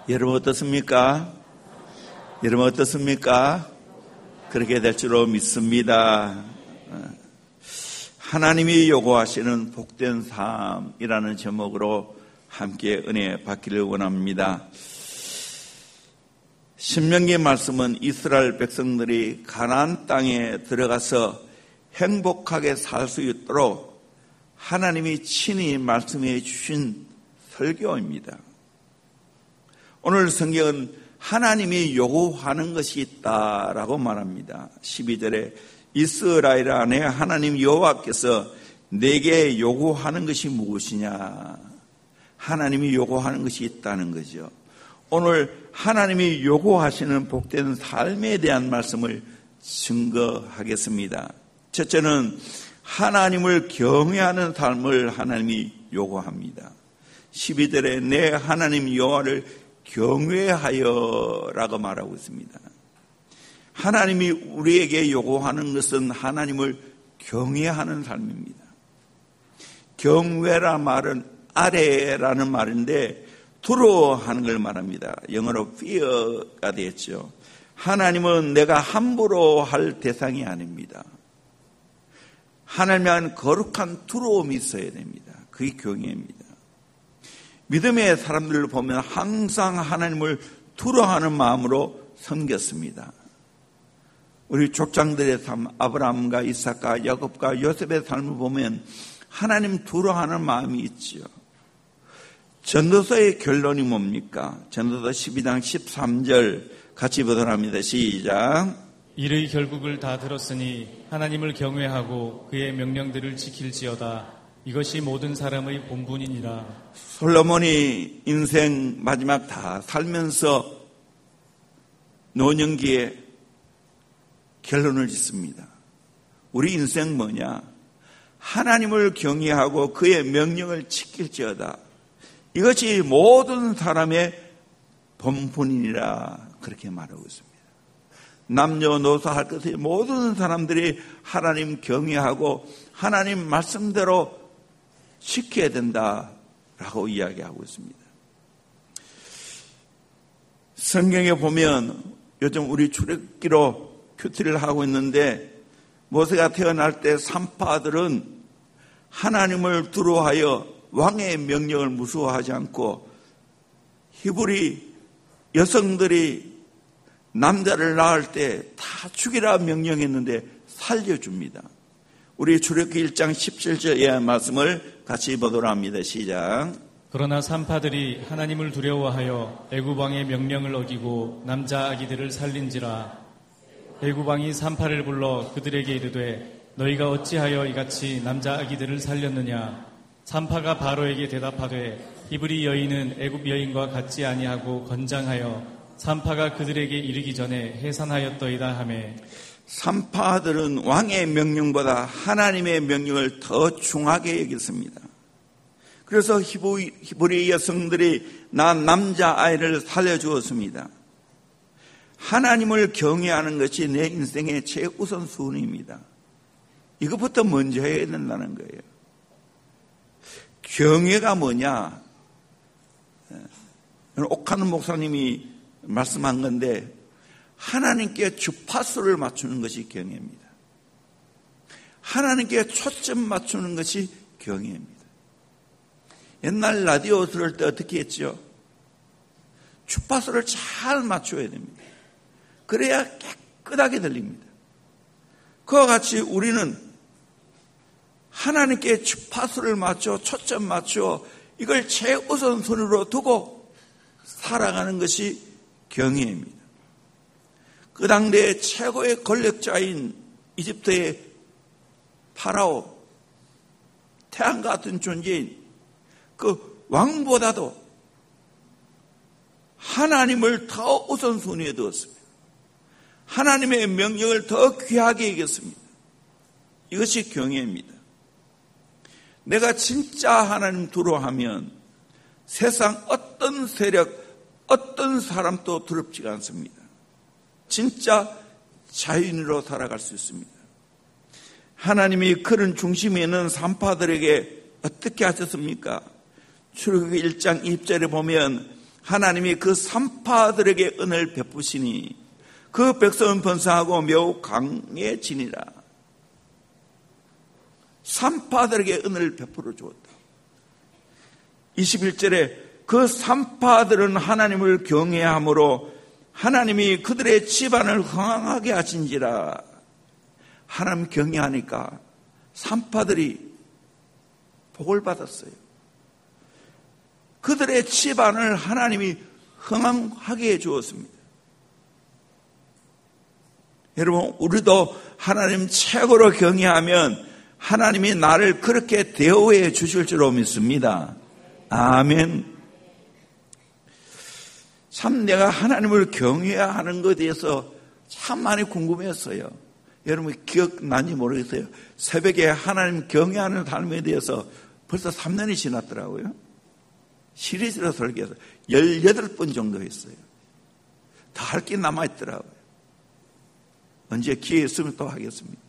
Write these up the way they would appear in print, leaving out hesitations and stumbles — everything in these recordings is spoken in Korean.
여러분 어떻습니까? 여러분 어떻습니까? 그렇게 될 줄로 믿습니다. 하나님이 요구하시는 복된 삶이라는 제목으로 함께 은혜 받기를 원합니다. 신명기 말씀은 이스라엘 백성들이 가나안 땅에 들어가서 행복하게 살 수 있도록 하나님이 친히 말씀해 주신 설교입니다. 오늘 성경은 하나님이 요구하는 것이 있다라고 말합니다. 12절에 이스라엘 안에 하나님 여호와께서 내게 요구하는 것이 무엇이냐? 하나님이 요구하는 것이 있다는 거죠. 오늘 하나님이 요구하시는 복된 삶에 대한 말씀을 증거하겠습니다. 첫째는 하나님을 경외하는 삶을 하나님이 요구합니다. 12절에 내 하나님 여호와를 경외하여 라고 말하고 있습니다. 하나님이 우리에게 요구하는 것은 하나님을 경외하는 삶입니다. 경외라 말은 아래라는 말인데 두려워하는 걸 말합니다. 영어로 fear가 되었죠. 하나님은 내가 함부로 할 대상이 아닙니다. 하나님에 대한 거룩한 두려움이 있어야 됩니다. 그게 경외입니다. 믿음의 사람들을 보면 항상 하나님을 두려워하는 마음으로 섬겼습니다. 우리 족장들의 삶, 아브라함과 이삭과 야곱과 요셉의 삶을 보면 하나님 두려워하는 마음이 있지요. 전도서의 결론이 뭡니까? 전도서 12장 13절 같이 보도록 합니다. 시작. 이의 결국을 다 들었으니 하나님을 경외하고 그의 명령들을 지킬지어다. 이것이 모든 사람의 본분이니라. 솔로몬이 인생 마지막 다 살면서 노년기에 결론을 짓습니다. 우리 인생 뭐냐? 하나님을 경외하고 그의 명령을 지킬지어다. 이것이 모든 사람의 본분이니라 그렇게 말하고 있습니다. 남녀노소 할 것이 모든 사람들이 하나님 경외하고 하나님 말씀대로 지켜야 된다라고 이야기하고 있습니다. 성경에 보면 요즘 우리 출애굽기로 큐티를 하고 있는데 모세가 태어날 때 산파들은 하나님을 두려워하여 왕의 명령을 무서워하지 않고 히브리 여성들이 남자를 낳을 때 다 죽이라 명령했는데 살려줍니다. 우리 출애굽기 1장 17절의 말씀을 같이 보도록 합니다. 시작. 그러나 산파들이 하나님을 두려워하여 애굽 왕의 명령을 어기고 남자 아기들을 살린지라. 애굽 왕이 산파를 불러 그들에게 이르되 너희가 어찌하여 이같이 남자 아기들을 살렸느냐. 산파가 바로에게 대답하되 히브리 여인은 애굽 여인과 같지 아니하고 건장하여 산파가 그들에게 이르기 전에 해산하였더이다 하매. 산파들은 왕의 명령보다 하나님의 명령을 더 중하게 여겼습니다. 그래서 히브리 여성들이 낳은 남자아이를 살려주었습니다. 하나님을 경외하는 것이 내 인생의 최우선순위입니다. 이것부터 먼저 해야 된다는 거예요. 경외가 뭐냐? 옥하는 목사님이 말씀한 건데 하나님께 주파수를 맞추는 것이 경외입니다. 하나님께 초점 맞추는 것이 경외입니다. 옛날 라디오 들을 때 어떻게 했죠? 주파수를 잘 맞춰야 됩니다. 그래야 깨끗하게 들립니다. 그와 같이 우리는 하나님께 주파수를 맞춰 초점 맞춰 이걸 최우선순위로 두고 살아가는 것이 경외입니다. 그 당대의 최고의 권력자인 이집트의 파라오, 태양 같은 존재인 그 왕보다도 하나님을 더 우선순위에 두었습니다. 하나님의 명령을 더 귀하게 여겼습니다. 이것이 경외입니다. 내가 진짜 하나님 두려워하면 세상 어떤 세력, 어떤 사람도 두렵지가 않습니다. 진짜 자유인으로 살아갈 수 있습니다. 하나님이 그런 중심에 있는 산파들에게 어떻게 하셨습니까? 출애굽기 1장 2절에 보면 하나님이 그 산파들에게 은혜를 베푸시니 그 백성은 번성하고 매우 강해지니라. 산파들에게 은혜를 베풀어 주었다. 21절에 그 산파들은 하나님을 경외함으로 하나님이 그들의 집안을 흥황하게 하신지라. 하나님 경외하니까 산파들이 복을 받았어요. 그들의 집안을 하나님이 흥황하게 해 주었습니다. 여러분, 우리도 하나님 최고로 경외하면 하나님이 나를 그렇게 대우해 주실 줄로 믿습니다. 아멘. 참 내가 하나님을 경외하는 것에 대해서 참 많이 궁금했어요. 여러분 기억나는지 모르겠어요. 새벽에 하나님 경외하는 삶에 대해서 벌써 3년이 지났더라고요. 시리즈로 설교해서 18번 정도 했어요. 더 할 게 남아있더라고요. 언제 기회 있으면 또 하겠습니다.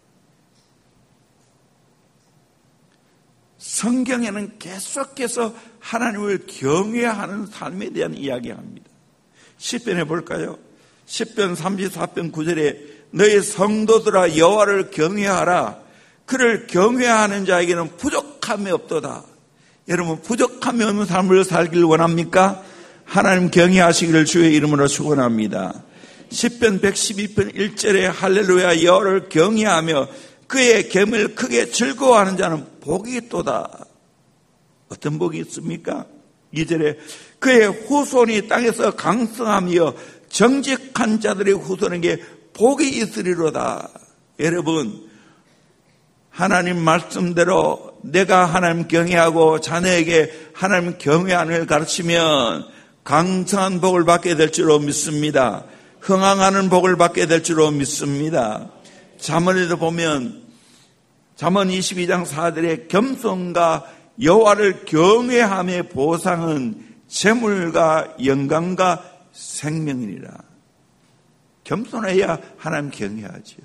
성경에는 계속해서 하나님을 경외하는 삶에 대한 이야기를 합니다. 시편에 볼까요? 시편 34편 9절에 너희 성도들아 여호와를 경외하라. 그를 경외하는 자에게는 부족함이 없도다. 여러분 부족함이 없는 삶을 살기를 원합니까? 하나님 경외하시기를 주의 이름으로 축원합니다. 시편 112편 1절에 할렐루야 여호와를 경외하며 그의 계명을 크게 즐거워하는 자는 복이 있도다. 어떤 복이 있습니까? 2절에 그의 후손이 땅에서 강성하며 정직한 자들의 후손에게 복이 있으리로다. 여러분 하나님 말씀대로 내가 하나님 경외하고 자녀에게 하나님 경외하는 걸 가르치면 강성한 복을 받게 될 줄로 믿습니다. 흥황하는 복을 받게 될 줄로 믿습니다. 잠언에도 보면 잠언 22장 4절에 겸손과 여호와를 경외함의 보상은 재물과 영광과 생명이니라. 겸손해야 하나님 경외하지요.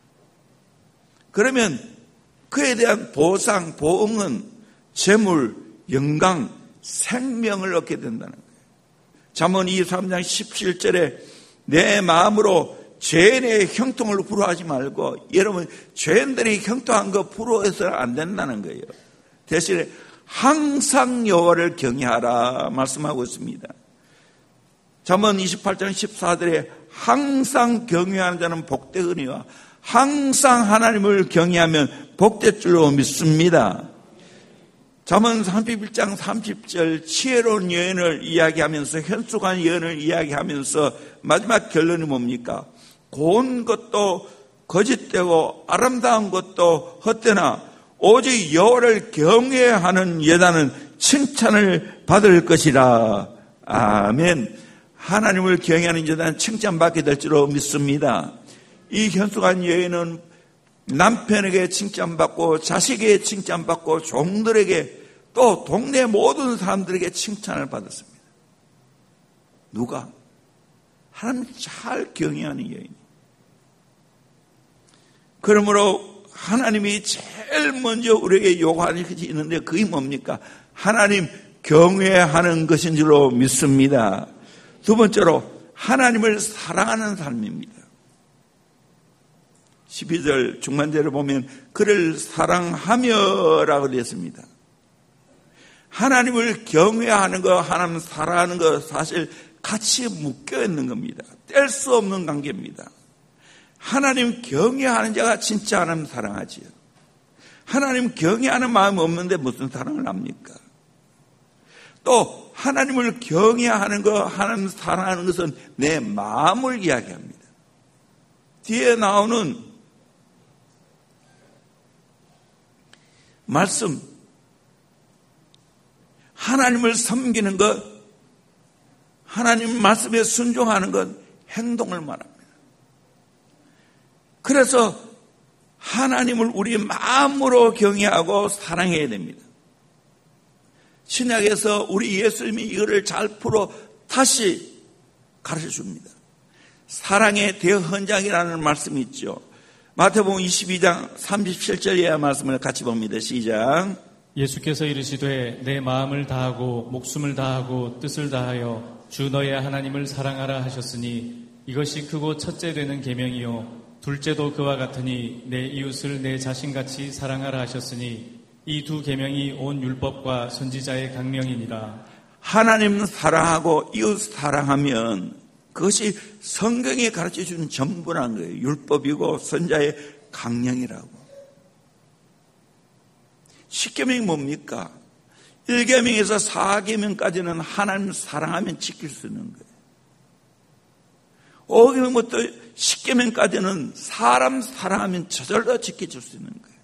그러면 그에 대한 보상, 보응은 재물, 영광, 생명을 얻게 된다는 거예요. 잠언 23장 17절에 내 마음으로 죄인의 형통을 부러워하지 말고, 여러분 죄인들이 형통한 거 부러워해서는 안 된다는 거예요. 대신에 항상 여호와를 경외하라 말씀하고 있습니다. 잠언 28장 14절에 항상 경외하는 자는 복되으니와 항상 하나님을 경외하면 복될 줄로 믿습니다. 잠언 31장 30절 지혜로운 여인을 이야기하면서 현숙한 여인을 이야기하면서 마지막 결론이 뭡니까? 고운 것도 거짓되고 아름다운 것도 헛되나 오직 여호와를 경외하는 여자는 칭찬을 받을 것이라. 아멘. 하나님을 경외하는 여자는 칭찬받게 될 줄로 믿습니다. 이 현숙한 여인은 남편에게 칭찬받고 자식에게 칭찬받고 종들에게 또 동네 모든 사람들에게 칭찬을 받았습니다. 누가? 하나님 잘 경외하는 여인. 그러므로 하나님이 제일 먼저 우리에게 요구하는 것이 있는데 그게 뭡니까? 하나님 경외하는 것인 줄로 믿습니다. 두 번째로 하나님을 사랑하는 삶입니다. 12절 중반절을 보면 그를 사랑하며라고 되어 있습니다. 하나님을 경외하는 것, 하나님 사랑하는 것 사실 같이 묶여 있는 겁니다. 뗄 수 없는 관계입니다. 하나님 경외하는 자가 진짜 하나님 사랑하지요. 하나님 경외하는 마음이 없는데 무슨 사랑을 합니까? 또 하나님을 경외하는 것, 하나님 사랑하는 것은 내 마음을 이야기합니다. 뒤에 나오는 말씀, 하나님을 섬기는 것, 하나님 말씀에 순종하는 것, 행동을 말합니다. 그래서 하나님을 우리 마음으로 경외하고 사랑해야 됩니다. 신약에서 우리 예수님이 이거를 잘 풀어 다시 가르쳐 줍니다. 사랑의 대헌장이라는 말씀이 있죠. 마태복음 22장 37절 이하 말씀을 같이 봅니다. 시작. 예수께서 이르시되 내 마음을 다하고 목숨을 다하고 뜻을 다하여 주 너의 하나님을 사랑하라 하셨으니 이것이 크고 첫째 되는 계명이요 둘째도 그와 같으니 내 이웃을 내 자신같이 사랑하라 하셨으니 이 두 계명이 온 율법과 선지자의 강령이니라. 하나님 사랑하고 이웃 사랑하면 그것이 성경이 가르쳐주는 전부라는 거예요. 율법이고 선지자의 강령이라고. 10계명이 뭡니까? 1계명에서 4계명까지는 하나님 사랑하면 지킬 수 있는 거예요. 5계명부터 10계명까지는 사람 사랑하면 저절로 지켜줄 수 있는 거예요.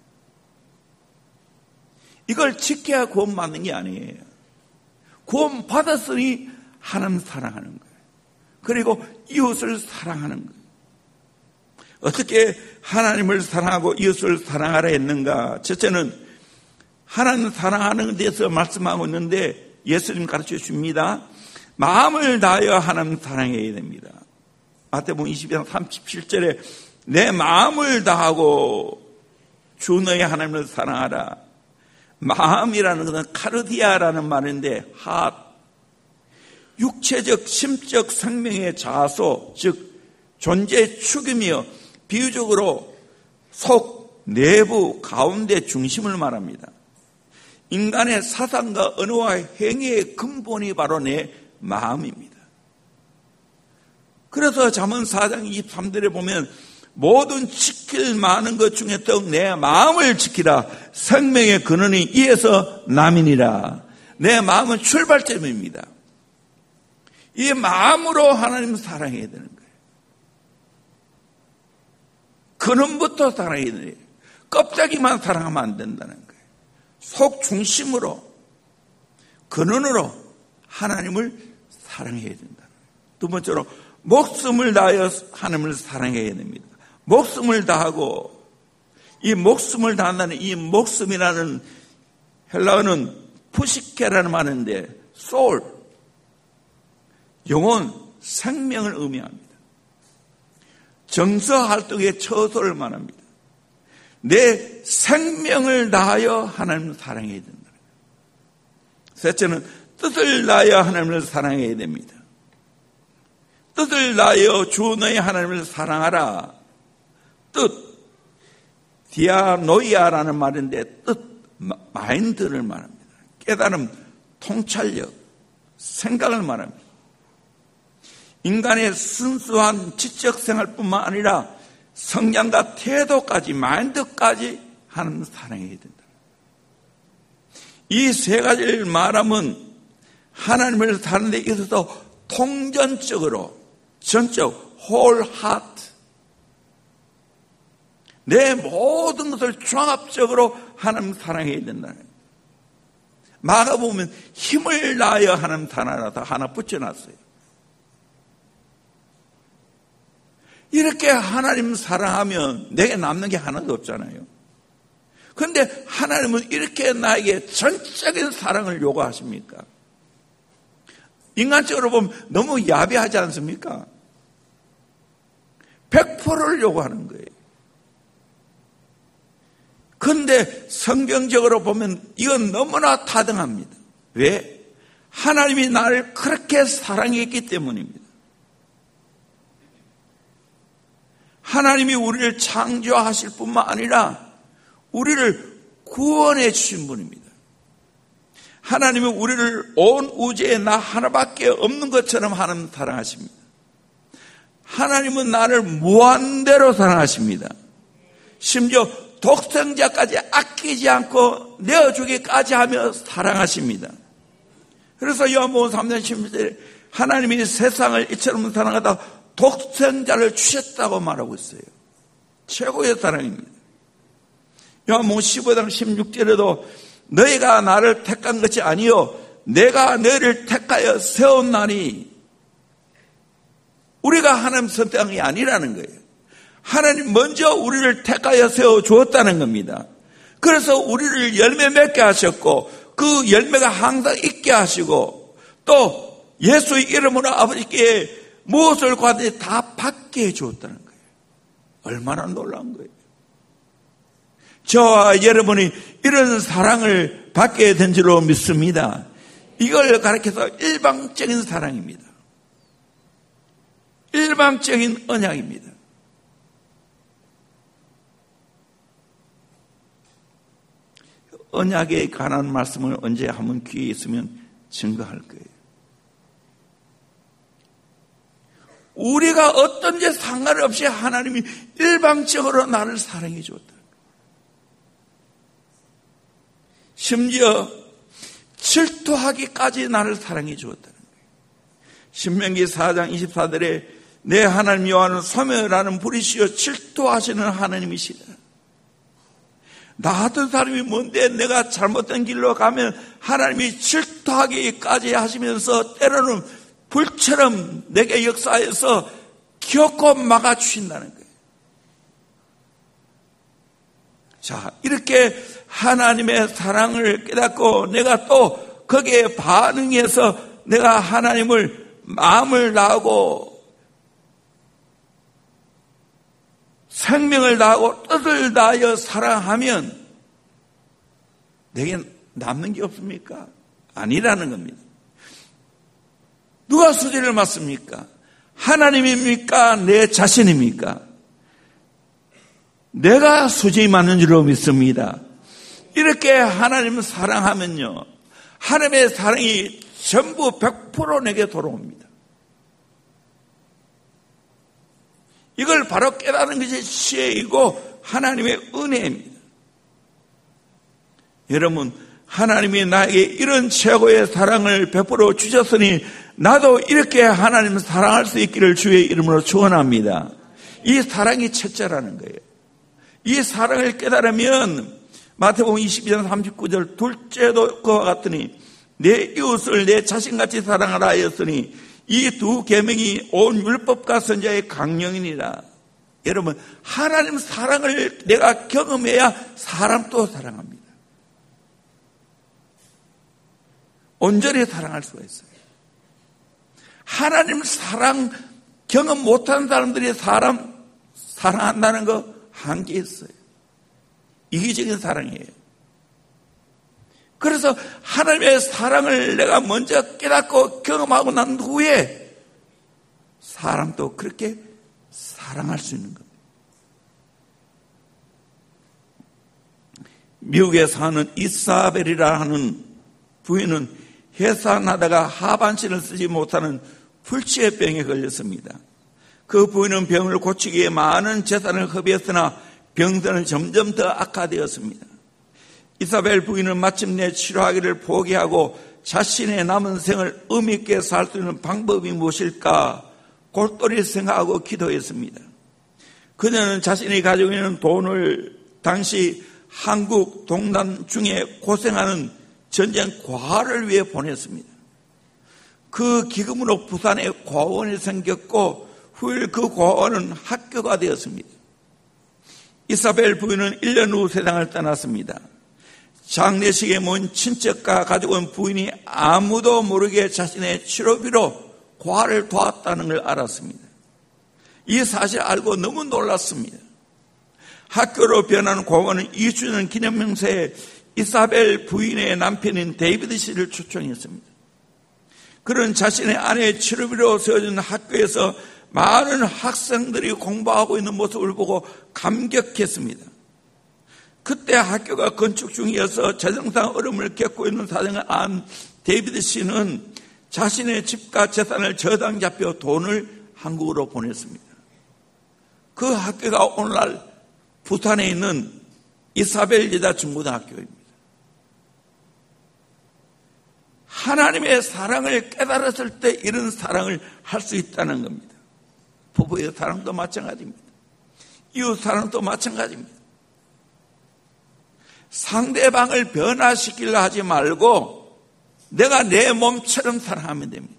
이걸 지켜야 구원 받는 게 아니에요. 구원 받았으니 하나님 사랑하는 거예요. 그리고 이웃을 사랑하는 거예요. 어떻게 하나님을 사랑하고 이웃을 사랑하라 했는가? 첫째는 하나님 사랑하는 데서 말씀하고 있는데 예수님 가르쳐 줍니다. 마음을 다하여 하나님 사랑해야 됩니다. 마태복음 22장 37절에 내 마음을 다하고 주 너의 하나님을 사랑하라. 마음이라는 것은 카르디아라는 말인데 육체적 심적 생명의 자소, 즉 존재의 축이며 비유적으로 속, 내부, 가운데 중심을 말합니다. 인간의 사상과 언어와 행위의 근본이 바로 내 마음입니다. 그래서 잠언 4장 23절에 보면 모든 지킬 많은 것 중에 더욱 내 마음을 지키라. 생명의 근원이 이에서 남이니라. 내 마음은 출발점입니다. 이 마음으로 하나님을 사랑해야 되는 거예요. 근원부터 사랑해야 돼요. 껍데기만 사랑하면 안 된다는 거예요. 속 중심으로, 근원으로 하나님을 사랑해야 된다. 두 번째로 목숨을 다하여 하나님을 사랑해야 됩니다. 목숨을 다하고, 이 목숨을 다한다는 이 목숨이라는 헬라어는 푸시케라는 말인데 soul, 영혼, 생명을 의미합니다. 정서활동의 처소를 말합니다. 내 생명을 다하여 하나님을 사랑해야 된다. 셋째는 뜻을 다하여 하나님을 사랑해야 됩니다. 뜻을 다하여 주 너의 하나님을 사랑하라. 뜻, 디아노이아라는 말인데 뜻, 마인드를 말합니다. 깨달음, 통찰력, 생각을 말합니다. 인간의 순수한 지적 생활뿐만 아니라 성향과 태도까지, 마인드까지 하나님을 사랑해야 된다. 이 세 가지를 말하면 하나님을 사는 데 있어서 통전적으로, 전적, whole heart, 내 모든 것을 종합적으로 하나님 사랑해야 된다는 거예요. 마가복음은 힘을 다하여 하나님 사랑하라 하나 붙여놨어요. 이렇게 하나님 사랑하면 내게 남는 게 하나도 없잖아요. 그런데 하나님은 이렇게 나에게 전적인 사랑을 요구하십니까? 인간적으로 보면 너무 야비하지 않습니까? 100%를 요구하는 거예요. 그런데 성경적으로 보면 이건 너무나 타당합니다. 왜? 하나님이 나를 그렇게 사랑했기 때문입니다. 하나님이 우리를 창조하실 뿐만 아니라 우리를 구원해 주신 분입니다. 하나님은 우리를 온 우주에 나 하나밖에 없는 것처럼 하나님 사랑하십니다. 하나님은 나를 무한대로 사랑하십니다. 심지어 독생자까지 아끼지 않고 내어주기까지 하며 사랑하십니다. 그래서 요한복음 3장 16절에 하나님이 세상을 이처럼 사랑하다 독생자를 주셨다고 말하고 있어요. 최고의 사랑입니다. 요한복음 15장 16절에도 너희가 나를 택한 것이 아니요 내가 너희를 택하여 세웠나니, 우리가 하나님 선택한 게 아니라는 거예요. 하나님 먼저 우리를 택하여 세워주었다는 겁니다. 그래서 우리를 열매 맺게 하셨고 그 열매가 항상 있게 하시고 또 예수의 이름으로 아버지께 무엇을 구하든지 다 받게 해주었다는 거예요. 얼마나 놀라운 거예요. 저와 여러분이 이런 사랑을 받게 된 줄로 믿습니다. 이걸 가리켜서 일방적인 사랑입니다. 일방적인 언약입니다. 언약에 관한 말씀을 언제 한번 귀에 있으면 증거할 거예요. 우리가 어떤지 상관없이 하나님이 일방적으로 나를 사랑해 주었다. 심지어 질투하기까지 나를 사랑해 주었다는 거예요. 신명기 4장 24절에 내 하나님 여호와는 소멸하는 불이시여 질투하시는 하나님이시다. 나 같은 사람이 뭔데 내가 잘못된 길로 가면 하나님이 질투하기까지 하시면서 때로는 불처럼 내게 역사해서 기어코 막아주신다는 거예요. 자, 이렇게 하나님의 사랑을 깨닫고 내가 또 거기에 반응해서 내가 하나님을 마음을 다하고 생명을 다하고 뜻을 다하여 사랑하면 내게 남는 게 없습니까? 아니라는 겁니다. 누가 수지를 맡습니까? 하나님입니까? 내 자신입니까? 내가 수지 맡는 줄로 믿습니다. 이렇게 하나님을 사랑하면요, 하나님의 사랑이 전부 100% 내게 돌아옵니다. 이걸 바로 깨닫는 것이 지혜이고 하나님의 은혜입니다. 여러분, 하나님이 나에게 이런 최고의 사랑을 베풀어 주셨으니 나도 이렇게 하나님을 사랑할 수 있기를 주의 이름으로 축원합니다. 이 사랑이 첫째라는 거예요. 이 사랑을 깨달으면 마태복음 22장 39절 둘째도 그와 같으니 내 이웃을 내 자신같이 사랑하라 하였으니 이 두 계명이 온 율법과 선지자의 강령이니라. 여러분, 하나님 사랑을 내가 경험해야 사람도 사랑합니다. 온전히 사랑할 수가 있어요. 하나님 사랑 경험 못하는 사람들이 사람 사랑한다는 거 한계 있어요. 이기적인 사랑이에요. 그래서 하나님의 사랑을 내가 먼저 깨닫고 경험하고 난 후에 사람도 그렇게 사랑할 수 있는 겁니다. 미국에 사는 이사벨이라 하는 부인은 해산하다가 하반신을 쓰지 못하는 불치병에 걸렸습니다. 그 부인은 병을 고치기 위해 많은 재산을 허비했으나 병세는 점점 더 악화되었습니다. 이사벨 부인은 마침내 치료하기를 포기하고 자신의 남은 생을 의미 있게 살 수 있는 방법이 무엇일까 골똘히 생각하고 기도했습니다. 그녀는 자신이 가지고 있는 돈을 당시 한국 동남 중에 고생하는 전쟁 과를 위해 보냈습니다. 그 기금으로 부산에 고아원이 생겼고 후일 그 고아원은 학교가 되었습니다. 이사벨 부인은 1년 후 세상을 떠났습니다. 장례식에 모인 친척과 가지고 온 부인이 아무도 모르게 자신의 치료비로 고아를 도왔다는 걸 알았습니다. 이 사실을 알고 너무 놀랐습니다. 학교로 변한 고아원은 2주년 기념명세에 이사벨 부인의 남편인 데이비드 씨를 초청했습니다. 그런 자신의 아내의 치료비로 세워진 학교에서 많은 학생들이 공부하고 있는 모습을 보고 감격했습니다. 그때 학교가 건축 중이어서 재정상 어려움을 겪고 있는 사정을 안 데이비드 씨는 자신의 집과 재산을 저당 잡혀 돈을 한국으로 보냈습니다. 그 학교가 오늘날 부산에 있는 이사벨 여자중고등학교입니다. 하나님의 사랑을 깨달았을 때 이런 사랑을 할 수 있다는 겁니다. 부부의 사랑도 마찬가지입니다. 이웃 사랑도 마찬가지입니다. 상대방을 변화시키려 하지 말고 내가 내 몸처럼 사랑하면 됩니다.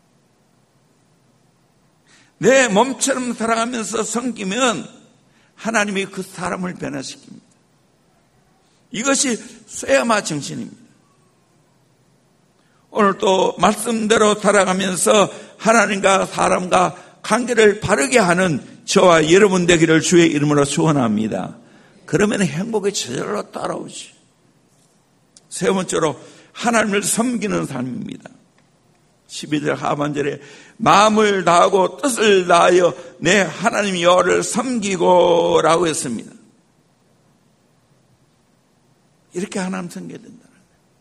내 몸처럼 사랑하면서 섬기면 하나님이 그 사람을 변화시킵니다. 이것이 쇠야마 정신입니다. 오늘 또 말씀대로 살아가면서 하나님과 사람과 관계를 바르게 하는 저와 여러분 되기를 주의 이름으로 축원합니다. 그러면 행복이 저절로 따라오지. 세 번째로 하나님을 섬기는 삶입니다. 12절 하반절에 마음을 다하고 뜻을 다하여 내 하나님 여호와를 섬기고 라고 했습니다. 이렇게 하나님 섬겨야 된다는 거예요.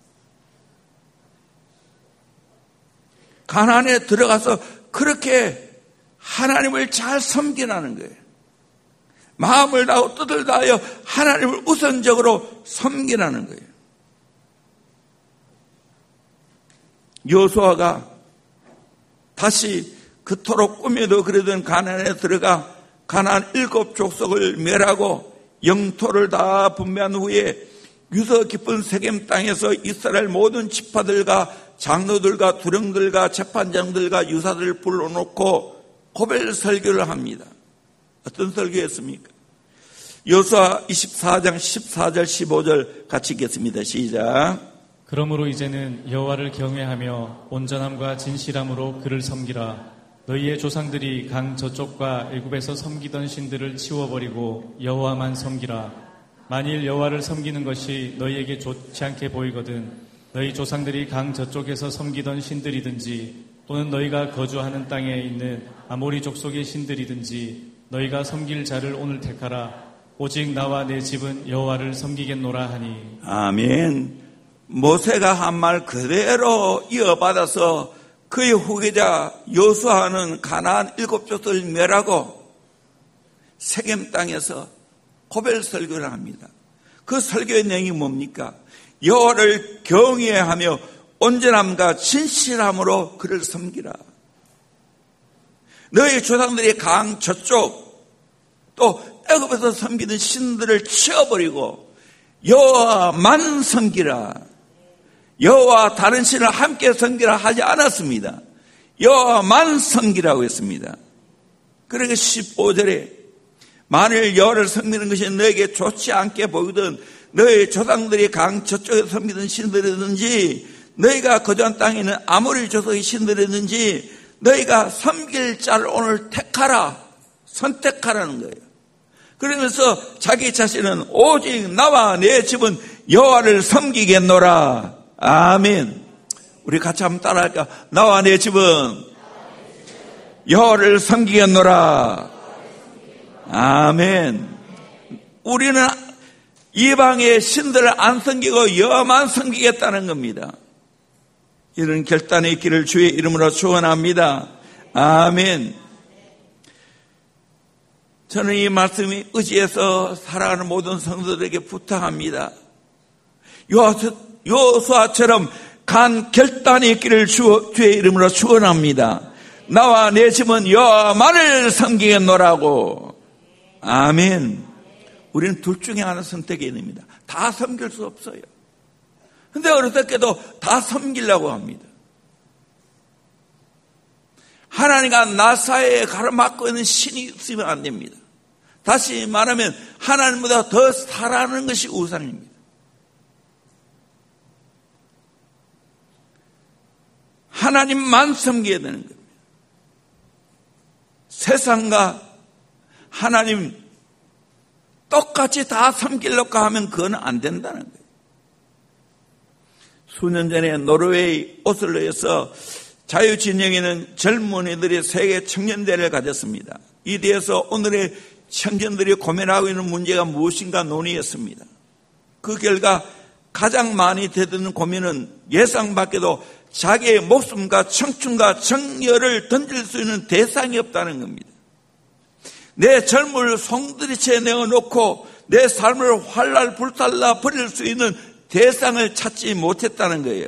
가나안에 들어가서 그렇게 하나님을 잘 섬기라는 거예요. 마음을 다하고 뜻을 다하여 하나님을 우선적으로 섬기라는 거예요. 여호수아가 다시 그토록 꿈에도 그러던 가나안에 들어가 가나안 7 족속을 멸하고 영토를 다 분배한 후에 유서 깊은 세겜 땅에서 이스라엘 모든 지파들과 장로들과 두령들과 재판장들과 유사들을 불러놓고 고별 설교를 합니다. 어떤 설교였습니까? 여호수아 24장 14절 15절 같이 읽겠습니다. 시작. 그러므로 이제는 여호와를 경외하며 온전함과 진실함으로 그를 섬기라. 너희의 조상들이 강 저쪽과 애굽에서 섬기던 신들을 치워버리고 여호와만 섬기라. 만일 여호와를 섬기는 것이 너희에게 좋지 않게 보이거든 너희 조상들이 강 저쪽에서 섬기던 신들이든지 또는 너희가 거주하는 땅에 있는 아모리 족속의 신들이든지 너희가 섬길 자를 오늘 택하라. 오직 나와 내 집은 여호와를 섬기겠노라 하니. 아멘. 모세가 한 말 그대로 이어받아서 그의 후계자 여호수아는 가나안 7 족속을 멸하고 세겜 땅에서 고별 설교를 합니다. 그 설교의 내용이 뭡니까? 여호와를 경외하며 온전함과 진실함으로 그를 섬기라. 너희 조상들이 강 저쪽 또 애굽에서 섬기던 신들을 치워버리고 여호와만 섬기라. 여호와 다른 신을 함께 섬기라 하지 않았습니다. 여호와만 섬기라고 했습니다. 그러니까 15절에 만일 여호와를 섬기는 것이 너에게 좋지 않게 보이든 너희 조상들이 강 저쪽에 섬기던 신들이든지 너희가 거주한 땅에 있는 아모리 족속의 신들이든지 너희가 섬길 자를 오늘 택하라. 선택하라는 거예요. 그러면서 자기 자신은 오직 나와 내 집은 여호와를 섬기겠노라. 아멘. 우리 같이 한번 따라할까? 나와 내 집은 여호와를 섬기겠노라. 아멘. 우리는 이방의 신들을 안 섬기고 여호와만 섬기겠다는 겁니다. 이런 결단의 길을 주의 이름으로 축원합니다. 아멘. 저는 이 말씀이 의지해서 살아가는 모든 성도들에게 부탁합니다. 여호수아처럼 간 결단의 길을 주의 이름으로 축원합니다. 나와 내 집은 여호와만을 섬기겠노라고. 아멘. 우리는 둘 중에 하나 선택해야 됩니다. 다 섬길 수 없어요. 근데 어떻게도 다 섬기려고 합니다. 하나님과 나 사이에 가로막고 있는 신이 있으면 안 됩니다. 다시 말하면 하나님보다 더 사랑하는 것이 우선입니다. 하나님만 섬겨야 되는 겁니다. 세상과 하나님 똑같이 다 섬기려고 하면 그건 안 된다는 거예요. 수년 전에 노르웨이 오슬로에서 자유진영에는 젊은이들이 세계 청년대회를 가졌습니다. 이 대해서 오늘의 청년들이 고민하고 있는 문제가 무엇인가 논의했습니다. 그 결과 가장 많이 되는 고민은 예상 밖에도 자기의 목숨과 청춘과 정열을 던질 수 있는 대상이 없다는 겁니다. 내 젊음을 송두리째 내어놓고 내 삶을 활날 불살라 버릴 수 있는 대상을 찾지 못했다는 거예요.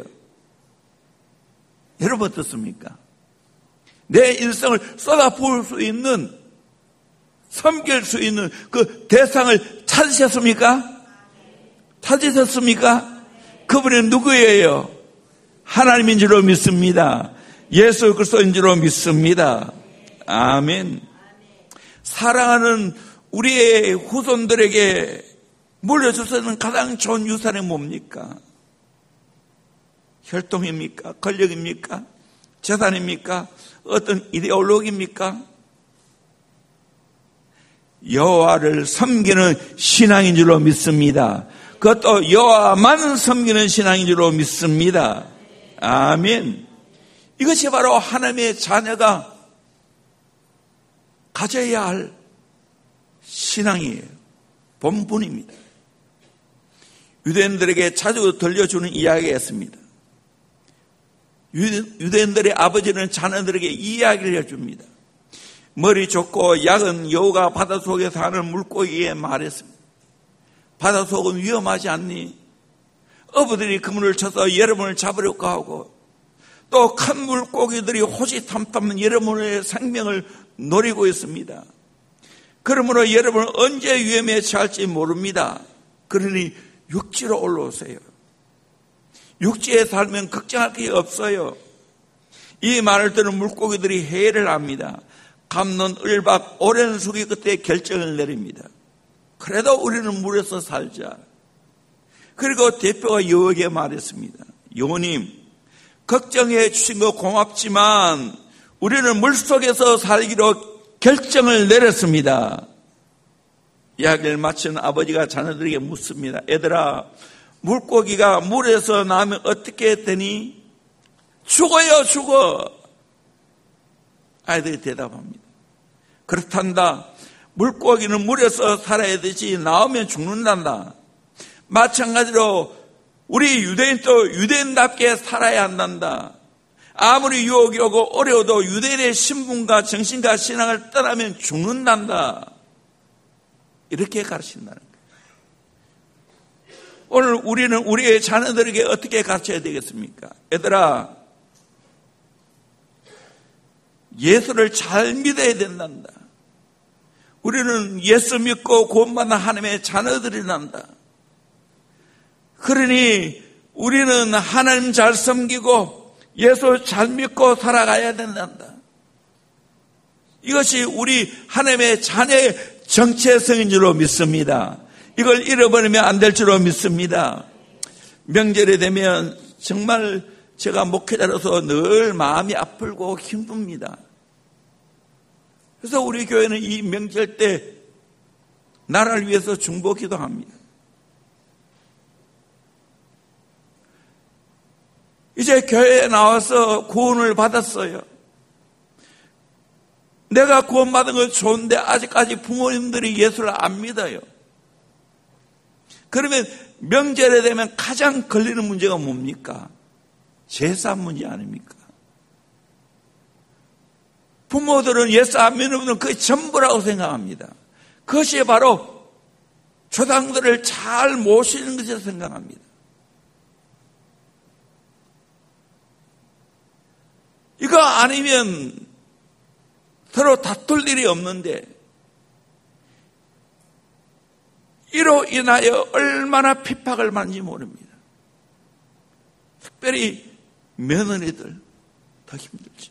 여러분 어떻습니까? 내 일생을 쏟아부을 수 있는, 섬길 수 있는 그 대상을 찾으셨습니까? 찾으셨습니까? 그분은 누구예요? 하나님인 줄로 믿습니다. 예수 그리스도인 줄로 믿습니다. 아멘. 사랑하는 우리의 후손들에게 물려줄 수 있는 가장 좋은 유산이 뭡니까? 혈통입니까? 권력입니까? 재산입니까? 어떤 이데올로기입니까? 여호와를 섬기는 신앙인 줄로 믿습니다. 그것도 여호와만 섬기는 신앙인 줄로 믿습니다. 아멘. 이것이 바로 하나님의 자녀가 가져야 할 신앙이에요. 본분입니다. 유대인들에게 자주 들려주는 이야기였습니다. 유대인들의 아버지는 자녀들에게 이 이야기를 해줍니다. 머리 좋고 약은 여우가 바닷속에 사는 물고기에 말했습니다. 바닷속은 위험하지 않니? 어부들이 그물을 쳐서 여러분을 잡으려고 하고 또 큰 물고기들이 호시탐탐 여러분의 생명을 노리고 있습니다. 그러므로 여러분은 언제 위험에 처할지 모릅니다. 그러니 육지로 올라오세요. 육지에 살면 걱정할 게 없어요. 이 말을 듣는 물고기들이 회의를 합니다. 감론 을박 오랜 수기 끝에 결정을 내립니다. 그래도 우리는 물에서 살자. 그리고 대표가 여우에게 말했습니다. 여우님, 걱정해 주신 거 고맙지만 우리는 물속에서 살기로 결정을 내렸습니다. 이야기를 마친 아버지가 자녀들에게 묻습니다. 얘들아, 물고기가 물에서 나면 어떻게 되니? 죽어요, 죽어. 아이들이 대답합니다. 그렇단다. 물고기는 물에서 살아야 되지 나오면 죽는단다. 마찬가지로 우리 유대인도 유대인답게 살아야 한단다. 아무리 유혹이 오고 어려워도 유대인의 신분과 정신과 신앙을 떠나면 죽는단다. 이렇게 가르친다는 거예요. 오늘 우리는 우리의 자녀들에게 어떻게 가르쳐야 되겠습니까? 얘들아, 예수를 잘 믿어야 된단다. 우리는 예수 믿고 구원받는 하나님의 자녀들이란다. 그러니 우리는 하나님 잘 섬기고 예수 잘 믿고 살아가야 된단다. 이것이 우리 하나님의 자녀의 정체성인 줄로 믿습니다. 이걸 잃어버리면 안 될 줄로 믿습니다. 명절이 되면 정말 제가 목회자로서 늘 마음이 아프고 힘듭니다. 그래서 우리 교회는 이 명절 때 나라를 위해서 중보 기도합니다. 이제 교회에 나와서 구원을 받았어요. 내가 구원받은 건 좋은데 아직까지 부모님들이 예수를 안 믿어요. 그러면 명절에 되면 가장 걸리는 문제가 뭡니까? 제사 문제 아닙니까? 부모들은 예수 안 믿는 분들은 그게 전부라고 생각합니다. 그것이 바로 조상들을 잘 모시는 것이라고 생각합니다. 이거 아니면 서로 다툴 일이 없는데 이로 인하여 얼마나 핍박을 받는지 모릅니다. 특별히 며느리들 더 힘들지.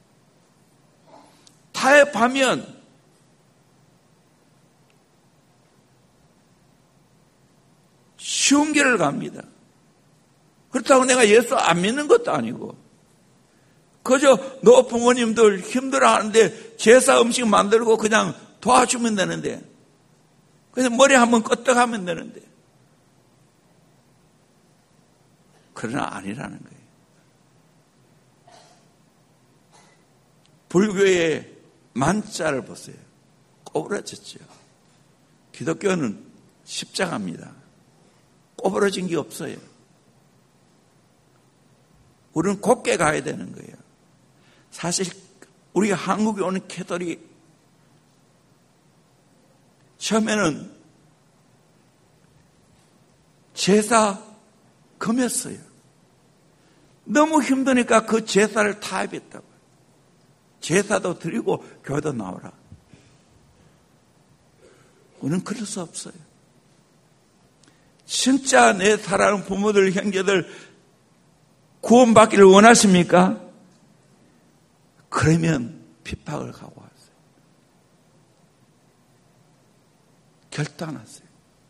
타협하면 쉬운 길을 갑니다. 그렇다고 내가 예수 안 믿는 것도 아니고 그저 너 부모님들 힘들어하는데 제사 음식 만들고 그냥 도와주면 되는데 그냥 머리 한번 껐떡하면 되는데 그러나 아니라는 거예요. 불교의 만자를 보세요. 꼬부라졌죠. 기독교는 십자가입니다. 꼬부러진 게 없어요. 우리는 곱게 가야 되는 거예요. 사실 우리 한국에 오는 캐톨릭 처음에는 제사 금했어요. 너무 힘드니까 그 제사를 타협했다고. 제사도 드리고 교회도 나오라. 우리는 그럴 수 없어요. 진짜 내 사랑하는 부모들, 형제들 구원받기를 원하십니까? 그러면 핍박을 각오하세요. 결단하세요.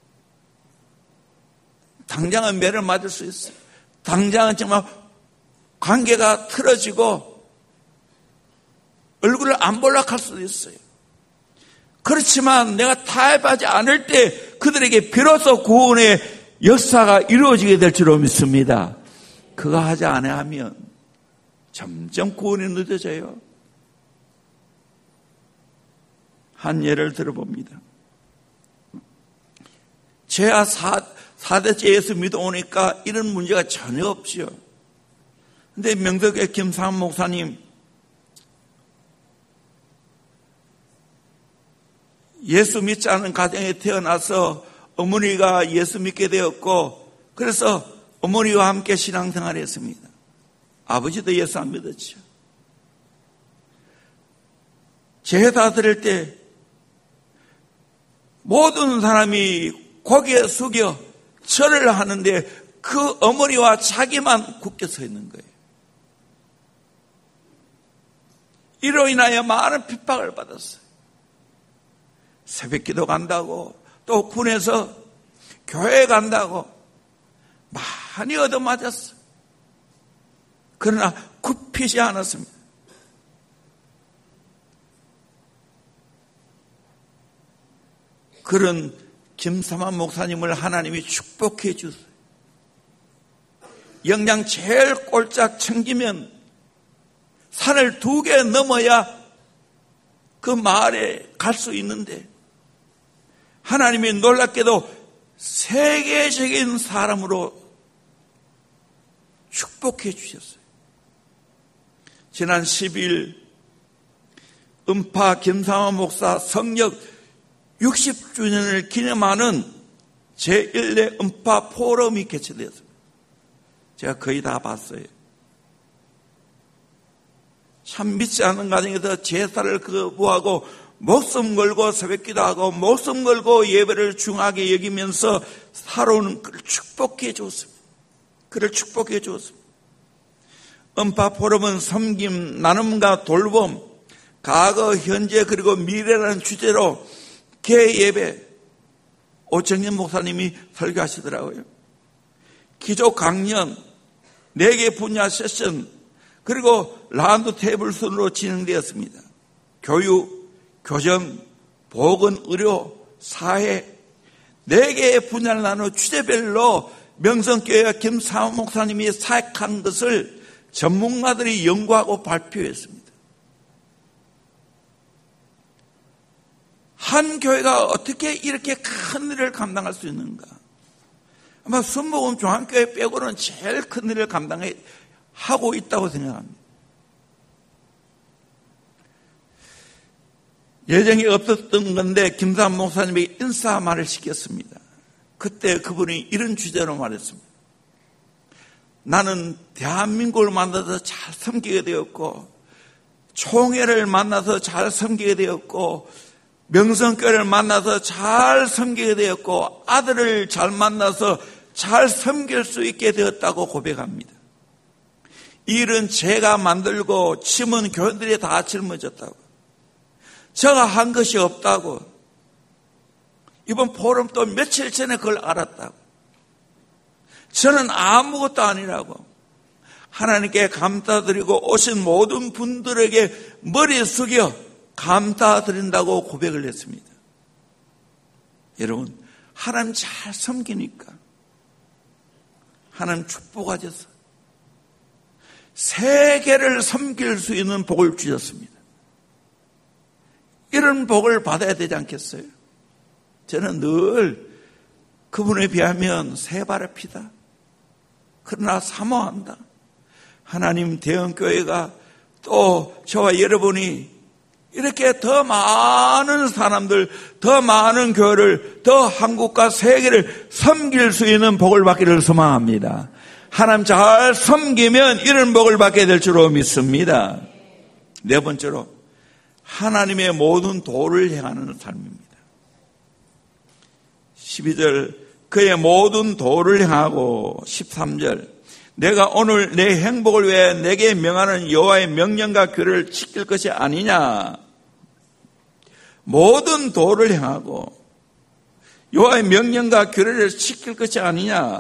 당장은 매를 맞을 수 있어요. 당장은 정말 관계가 틀어지고 얼굴을 안 볼락할 수도 있어요. 그렇지만 내가 타협하지 않을 때 그들에게 비로소 구원의 역사가 이루어지게 될 줄로 믿습니다. 그거 하지 않으면 점점 구원이 늦어져요. 한 예를 들어봅니다. 제가 4대째 예수 믿어오니까 이런 문제가 전혀 없지요. 근데 명덕의 김상환 목사님, 예수 믿지 않은 가정에 태어나서 어머니가 예수 믿게 되었고, 그래서 어머니와 함께 신앙생활을 했습니다. 아버지도 예수 안 믿었죠. 제사 드릴 때 모든 사람이 고개 숙여 절을 하는데 그 어머니와 자기만 굳게 서 있는 거예요. 이로 인하여 많은 핍박을 받았어요. 새벽기도 간다고, 또 군에서 교회 간다고 많이 얻어맞았어요. 그러나 굽히지 않았습니다. 그런 김삼환 목사님을 하나님이 축복해 주세요. 영양 제일 꼴짝 챙기면 산을 2개 넘어야 그 마을에 갈 수 있는데, 하나님이 놀랍게도 세계적인 사람으로 축복해 주셨어요. 지난 10일 음파 김상환 목사 성역 60주년을 기념하는 제1회 음파 포럼이 개최되었습니다. 제가 거의 다 봤어요. 참 믿지 않는 가정에서 제사를 거부하고 목숨 걸고 새벽기도 하고 목숨 걸고 예배를 중하게 여기면서 살아오는 그를 축복해 주었습니다. 그를 축복해 주었습니다. 음파 포럼은 섬김, 나눔과 돌봄, 과거, 현재 그리고 미래라는 주제로 개예배, 오정현 목사님이 설교하시더라고요. 기조 강연, 4개 분야 세션, 그리고 라운드 테이블 순으로 진행되었습니다. 교육, 교정, 보건, 의료, 사회 4개의 분야를 나누어 주제별로 명성교회와 김상환 목사님이 사역한 것을 전문가들이 연구하고 발표했습니다. 한 교회가 어떻게 이렇게 큰 일을 감당할 수 있는가? 아마 순복음 중앙교회 빼고는 제일 큰 일을 감당하고 있다고 생각합니다. 예정이 없었던 건데 김삼환 목사님에게 인사 말을 시켰습니다. 그때 그분이 이런 주제로 말했습니다. 나는 대한민국을 만나서 잘 섬기게 되었고, 총회를 만나서 잘 섬기게 되었고, 명성교회를 만나서 잘 섬기게 되었고, 아들을 잘 만나서 잘 섬길 수 있게 되었다고 고백합니다. 이 일은 제가 만들고 심은 교인들이 다 짊어졌다고, 제가 한 것이 없다고, 이번 포럼 또 며칠 전에 그걸 알았다고, 저는 아무것도 아니라고, 하나님께 감사드리고 오신 모든 분들에게 머리 숙여 감사드린다고 고백을 했습니다. 여러분, 하나님 잘 섬기니까 하나님 축복하셔서 세계를 섬길 수 있는 복을 주셨습니다. 이런 복을 받아야 되지 않겠어요? 저는 늘 그분에 비하면 세 발의 피다. 그러나 사모한다. 하나님 대형교회가 또 저와 여러분이 이렇게 더 많은 사람들, 더 많은 교회를, 더 한국과 세계를 섬길 수 있는 복을 받기를 소망합니다. 하나님 잘 섬기면 이런 복을 받게 될 줄로 믿습니다. 4번째로 하나님의 모든 도를 행하는 삶입니다. 12절 그의 모든 도를 행하고 13절 내가 오늘 내 행복을 위해 내게 명하는 여호와의 명령과 규례를 지킬 것이 아니냐. 모든 도를 행하고 여호와의 명령과 규례를 지킬 것이 아니냐.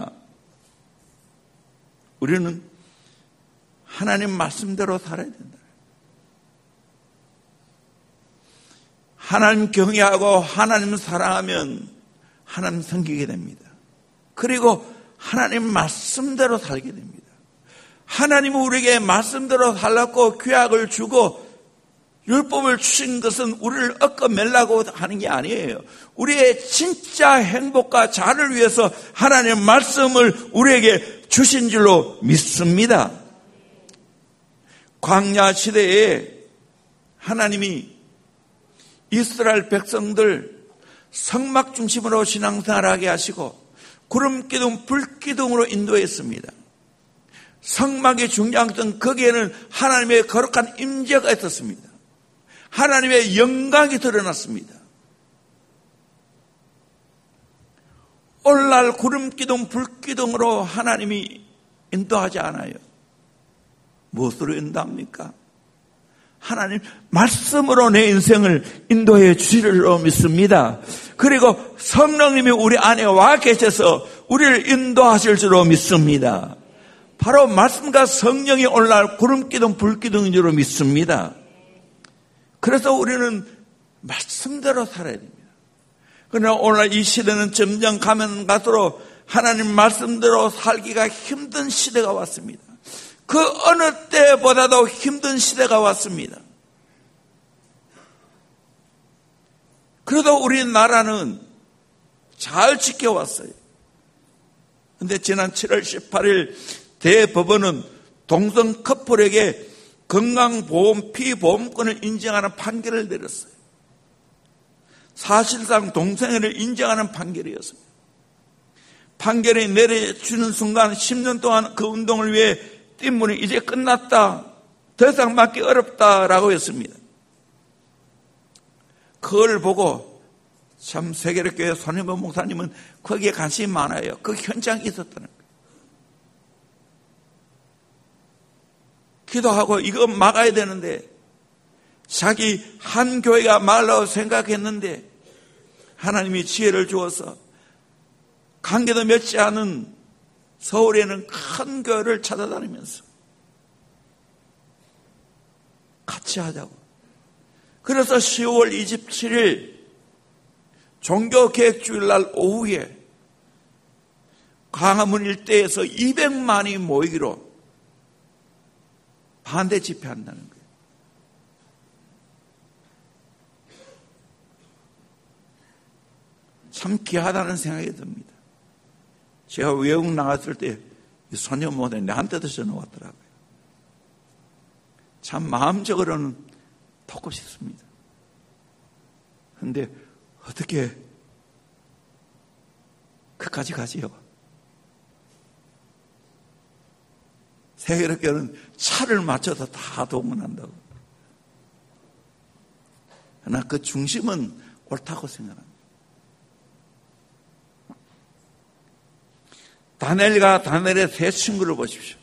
우리는 하나님 말씀대로 살아야 된다. 하나님 경외하고 하나님 사랑하면 하나님 섬기게 됩니다. 그리고 하나님 말씀대로 살게 됩니다. 하나님은 우리에게 말씀대로 살라고 규약을 주고 율법을 주신 것은 우리를 얽어매려고 하는 게 아니에요. 우리의 진짜 행복과 자를 위해서 하나님의 말씀을 우리에게 주신 줄로 믿습니다. 광야 시대에 하나님이 이스라엘 백성들 성막 중심으로 신앙생활하게 하시고 구름기둥, 불기둥으로 인도했습니다. 성막의 중요한 것은 거기에는 하나님의 거룩한 임재가 있었습니다. 하나님의 영광이 드러났습니다. 오늘날 구름기둥, 불기둥으로 하나님이 인도하지 않아요. 무엇으로 인도합니까? 하나님 말씀으로 내 인생을 인도해 주실 줄로 믿습니다. 그리고 성령님이 우리 안에 와 계셔서 우리를 인도하실 줄로 믿습니다. 바로 말씀과 성령이 오늘날 구름기둥, 불기둥인 줄로 믿습니다. 그래서 우리는 말씀대로 살아야 됩니다. 그러나 오늘 이 시대는 점점 가면 갈수록 하나님 말씀대로 살기가 힘든 시대가 왔습니다. 그 어느 때보다도 힘든 시대가 왔습니다. 그래도 우리나라는 잘 지켜왔어요. 그런데 지난 7월 18일 대법원은 동성 커플에게 건강보험 피보험권을 인정하는 판결을 내렸어요. 사실상 동성애를 인정하는 판결이었습니다. 판결이 내려주는 순간 10년 동안 그 운동을 위해 뛴 분이 이제 끝났다, 더 이상 막기 어렵다라고 했습니다. 그걸 보고 참 세계력교회 손혜범 목사님은 거기에 관심이 많아요. 그 현장에 있었다는 거예요. 기도하고 이거 막아야 되는데 자기 한 교회가 말라고 생각했는데 하나님이 지혜를 주어서 관계도 맺지 않은 서울에는 큰 교회를 찾아다니면서 같이 하자고. 그래서 10월 27일 종교개혁주일날 오후에 광화문 일대에서 200만이 모이기로 반대 집회한다는 거예요. 참 귀하다는 생각이 듭니다. 제가 외국 나갔을 때 소녀모델 내한테도 전화 왔더라고요. 참 마음적으로는 돕고 싶습니다. 그런데 어떻게 그까지 가지요? 세계력교는 차를 맞춰서 다 동원한다고. 그러나 그 중심은 옳다고 생각합니다. 다니엘과 다니엘의 세 친구를 보십시오.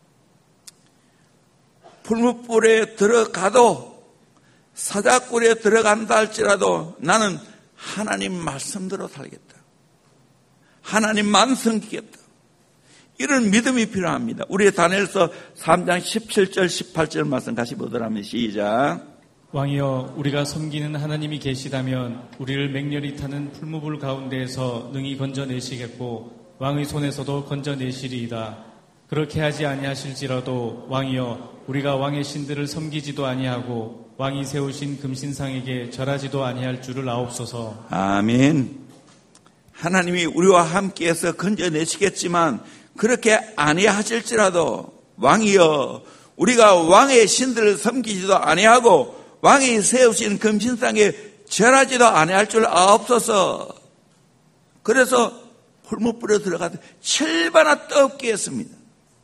풀무불에 들어가도 사자굴에 들어간다 할지라도 나는 하나님 말씀대로 살겠다. 하나님만 섬기겠다. 이런 믿음이 필요합니다. 우리 다니엘서 3장 17절 18절 말씀 다시 보도록 하면 시작. 왕이여, 우리가 섬기는 하나님이 계시다면 우리를 맹렬히 타는 풀무불 가운데에서 능히 건져내시겠고 왕의 손에서도 건져내시리이다. 그렇게 하지 아니하실지라도 왕이여, 우리가 왕의 신들을 섬기지도 아니하고 왕이 세우신 금신상에게 절하지도 아니할 줄을 아옵소서. 아멘. 하나님이 우리와 함께해서 건져내시겠지만 그렇게 아니하실지라도 왕이여, 우리가 왕의 신들을 섬기지도 아니하고 왕이 세우신 금신상에 절하지도 아니할 줄 아옵소서. 그래서 풀무불에 들어가서 7번나 뜨겁게 했습니다.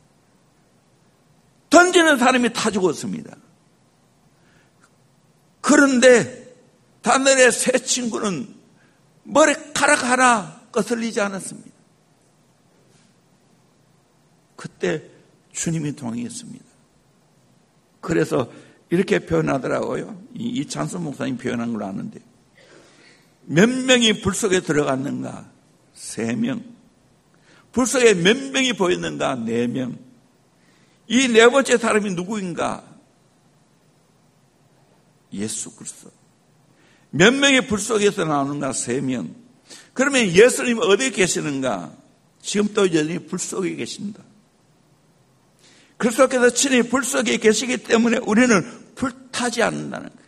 던지는 사람이 다 죽었습니다. 그런데 다니엘의 세 친구는 머리카락 하나 거슬리지 않았습니다. 그때 주님이 동의했습니다. 그래서 이렇게 표현하더라고요. 이 찬송 목사님 표현한 걸 아는데, 몇 명이 불 속에 들어갔는가? 3명. 불 속에 몇 명이 보였는가? 4명. 이 네 번째 사람이 누구인가? 예수 그리스도. 몇 명이 불 속에서 나오는가? 3명. 그러면 예수님이 어디에 계시는가? 지금도 여전히 불 속에 계십니다. 그리스도께서 친히 불 속에 계시기 때문에 우리는 불타지 않는다는 거예요.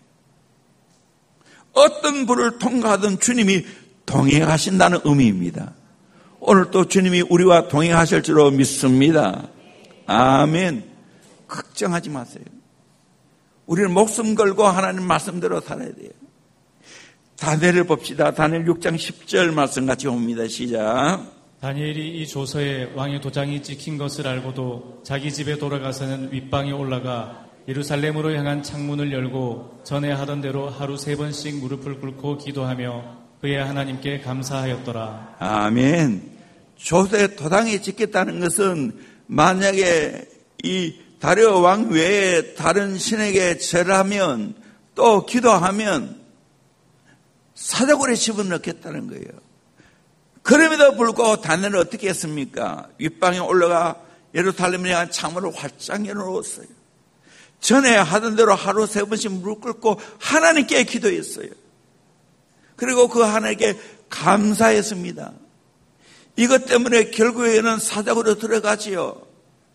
어떤 불을 통과하든 주님이 동행하신다는 의미입니다. 오늘 또 주님이 우리와 동행하실 줄로 믿습니다. 아멘. 걱정하지 마세요. 우리는 목숨 걸고 하나님 말씀대로 살아야 돼요. 다니엘을 봅시다. 다니엘 6장 10절 말씀 같이 봅니다. 시작. 다니엘이 이 조서에 왕의 도장이 찍힌 것을 알고도 자기 집에 돌아가서는 윗방에 올라가 예루살렘으로 향한 창문을 열고 전에 하던 대로 하루 3번씩 무릎을 꿇고 기도하며 그의 하나님께 감사하였더라. 아멘. 조서에 도장이 찍혔다는 것은 만약에 이 다리오 왕 외에 다른 신에게 절하면 또 기도하면 사자굴에 집어넣겠다는 거예요. 그럼에도 불구하고 다니엘은 어떻게 했습니까? 윗방에 올라가 예루살렘에 향한 창문을 활짝 열어놓았어요. 전에 하던 대로 하루 3번씩 무릎 꿇고 하나님께 기도했어요. 그리고 그 하나님께 감사했습니다. 이것 때문에 결국에는 사자굴에 들어가지요.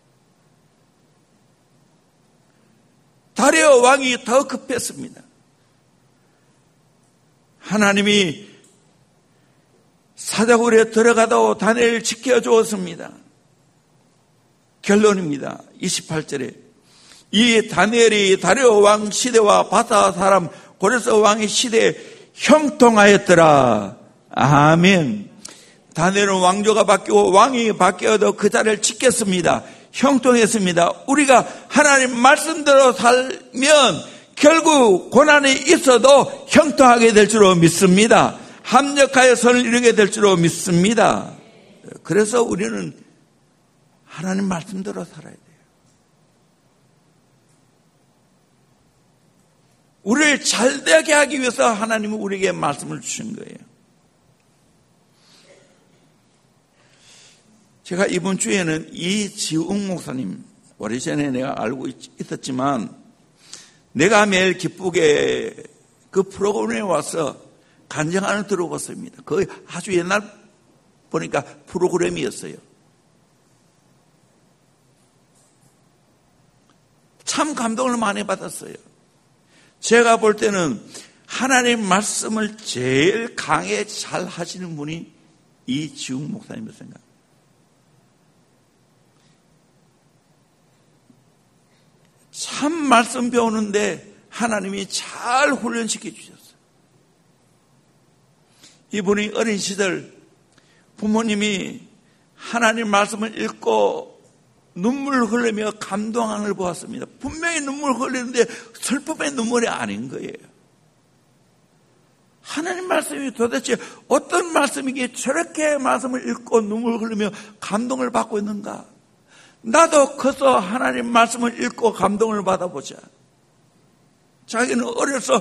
다리오 왕이 더 급했습니다. 하나님이 사자굴에 들어가도 다니엘을 지켜주었습니다. 결론입니다. 28절에 이 다니엘이 다리오 왕 시대와 바사 사람 고레스 왕의 시대에 형통하였더라. 아멘. 다니엘은 왕조가 바뀌고 왕이 바뀌어도 그 자리를 지켰습니다. 형통했습니다. 우리가 하나님 말씀대로 살면 결국 고난이 있어도 형통하게 될 줄로 믿습니다. 합력하여 선을 이루게 될 줄로 믿습니다. 그래서 우리는 하나님 말씀대로 살아야 돼요. 우리를 잘되게 하기 위해서 하나님은 우리에게 말씀을 주신 거예요. 제가 이번 주에는 이지웅 목사님, 오래전에 내가 알고 있었지만 내가 매일 기쁘게 그 프로그램에 와서 간증안을 들어봤습니다. 거의 아주 옛날 보니까 프로그램이었어요. 참 감동을 많이 받았어요. 제가 볼 때는 하나님 말씀을 제일 강하게 잘 하시는 분이 이지웅 목사님이라고 생각합니다. 참 말씀 배우는데 하나님이 잘 훈련시켜 주셨어요. 이분이 어린 시절 부모님이 하나님 말씀을 읽고 눈물을 흘리며 감동하는 걸 보았습니다. 분명히 눈물을 흘리는데 슬픔의 눈물이 아닌 거예요. 하나님 말씀이 도대체 어떤 말씀이기에 저렇게 말씀을 읽고 눈물을 흘리며 감동을 받고 있는가? 나도 커서 하나님 말씀을 읽고 감동을 받아보자. 자기는 어려서